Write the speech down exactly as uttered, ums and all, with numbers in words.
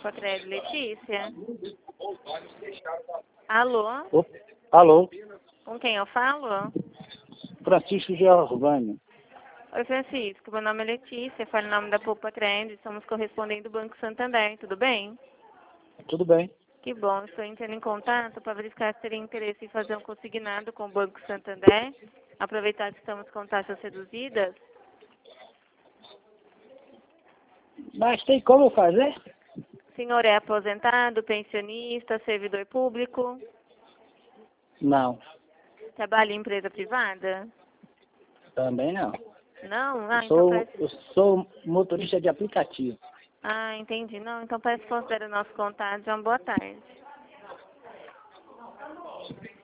Poupa Crédito, Letícia? Alô? Op- Alô, Com quem eu falo? Francisco Giovanni. Oi, Francisco. Meu nome é Letícia, falo em nome da Poupa Crédito, somos correspondentes do Banco Santander, tudo bem? Tudo bem? Que bom, estou entrando em contato para verificar se teria interesse em fazer um consignado com o Banco Santander, aproveitar que estamos com taxas reduzidas. Mas tem como fazer? O senhor é aposentado, pensionista, servidor público? Não, Trabalha em empresa privada? também não. Não? Ah, Eu então sou, parece... eu sou motorista de aplicativo. Ah, entendi. Não, então parece que considera o nosso contato. Uma boa tarde.